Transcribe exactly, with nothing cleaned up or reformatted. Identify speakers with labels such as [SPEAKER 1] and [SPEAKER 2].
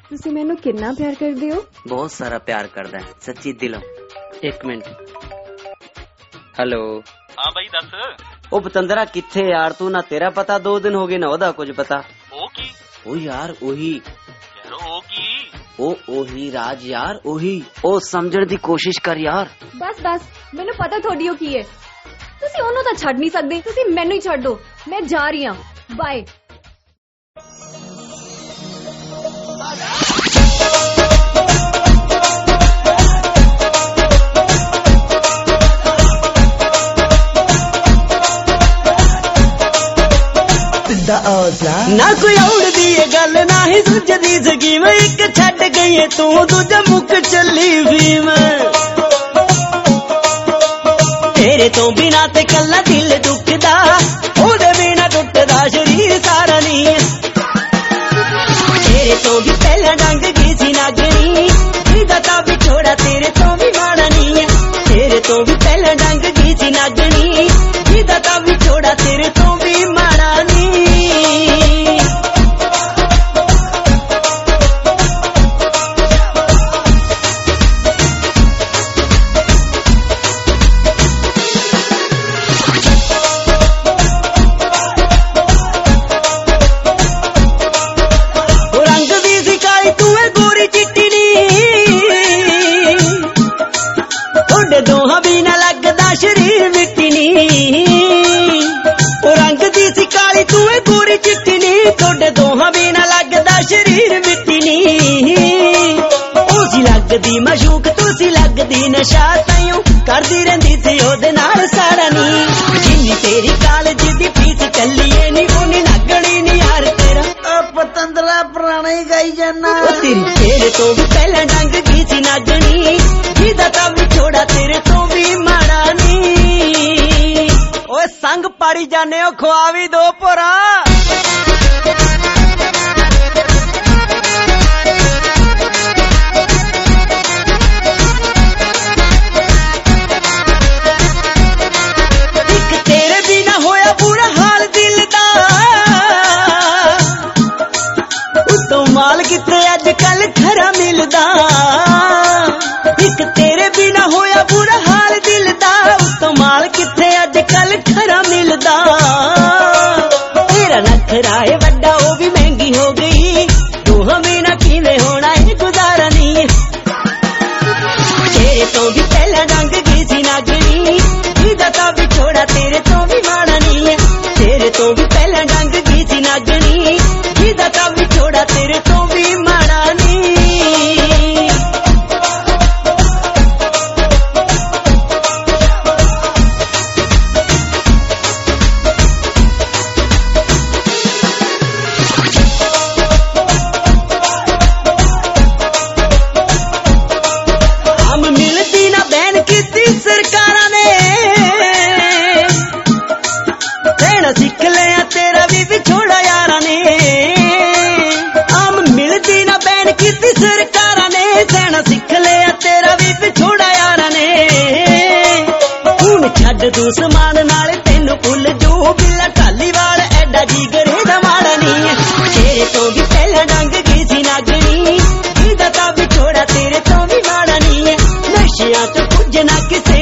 [SPEAKER 1] ਤੁਸੀਂ ਮੈਨੂੰ ਕਿੰਨਾ ਪਿਆਰ ਕਰਦੇ ਹੋ?
[SPEAKER 2] ਬਹੁਤ ਸਾਰਾ ਪਿਆਰ ਕਰਦਾ ਹੈ, ਸੱਚੀ ਦਿਲੋਂ। ਇੱਕ ਮਿੰਟ। ਹੈਲੋ।
[SPEAKER 3] ਹਾਂ ਬਾਈ ਦੱਸ।
[SPEAKER 2] ਉਹ ਪਤੰਦਰਾ ਕਿੱਥੇ ਯਾਰ ਤੂੰ? ਨਾ ਤੇਰਾ ਪਤਾ, ਦੋ ਦਿਨ ਹੋ ਗਏ ਨਾ ਉਹਦਾ ਕੁਝ ਪਤਾ।
[SPEAKER 3] ਉਹ ਕੀ?
[SPEAKER 2] ਉਹ ਯਾਰ ਉਹੀ
[SPEAKER 3] ਯਾਰ ਉਹ ਕੀ?
[SPEAKER 2] ਉਹ ਉਹੀ ਰਾਜ ਯਾਰ, ਉਹੀ। ਉਹ ਸਮਝਣ ਦੀ ਕੋਸ਼ਿਸ਼ ਕਰ ਯਾਰ।
[SPEAKER 1] ਬਸ ਬਸ ਮੈਨੂੰ ਪਤਾ ਤੁਹਾਡੀ ਉਹ ਕੀ ਹੈ। ਤੁਸੀਂ ਉਹਨੂੰ ਤਾਂ ਛੱਡ ਨਹੀਂ ਸਕਦੇ, ਤੁਸੀਂ ਮੈਨੂੰ ਹੀ ਛੱਡੋ। ਮੈਂ ਜਾ ਰਹੀ ਹਾਂ, ਬਾਏ।
[SPEAKER 4] ना कोई उड़दी है गल ना ही सुझदी स्कीम, एक छड़ गई है तू दूजा मुक चली भीम। तेरे तो बिना ते कल्ला दिल दुखदा, ओदे बिना टुटदा शरीर सारा नी। तेरे तो भी पहला डंग गई सी नागनी, जीदा ता बिछोड़ा तेरे तो भी माड़ा नी है। तेरे तो भी पहला डंग गई सी नागनी, जीदा ता बिछोड़ा तेरे तो भी माड़ा नी। दोहा भी ना लगदा शरीर मिट्टी नी, रंग दी सी काली तू गोरी चिट्टी नी। थोड़े दोहा भी ना लगदा शरीर मिट्टी नी, उसी लगदी मशूक तुसी लगदी नशा, ताइयों करदी रहिंदी सी ओदे नाल सारा नी। जिन्नी तेरी कालज दी फीस चलिए नी, उन्नी लगनी नी यार तेरा।
[SPEAKER 5] पतंदरा पुराना ही गाई जाना।
[SPEAKER 4] तेरी तेरे तो भी पहला डंग गई सी नागनी, जीदा ता विछोड़ा तेरे तो भी माड़ा नी। ओए संग पाड़ी जाने ओ खुआवी दो पोरा। एक तेरे बिना होया बुरा हाल दिल दा, उतो माल किते अज कल खरा मिलदा। एक तेरे बिना होया बुरा हाल दिल दा, उतो माल किथे अज कल खरा मिलदा। तेरा नखरा है वड्डा ओ भी महंगी हो गई, तू हमें ना किवें होना है गुजारा नी। तेरे तो भी पहला डंग गई सी नागनी, जीदा ता बिछोड़ा तेरे तो भी माड़ा नी है। तेरे तो भी पहला डंग गई सी नागनी, जीदा ता बिछोड़ा तेरे तो भी माड़ा नी। सरकारा ने रहना सीख लिया तेरा भी बिछोड़ा यारा ने। आम मिलती ना बैन किसी सरकारा ने, रहना सीख लिया तेरा भी बिछोड़ा यारा ने। हुण छड्ड तू समान नाले तेनू भुल जू, बिल्ला ढाली वाल एडा जीगर दा माड़ा नी। तेरे तो भी पहला डंग गई सी नागनी, जीदा ता बिछोड़ा तेरे तो भी माड़ा नी है। नशियां च कुछ ना किसे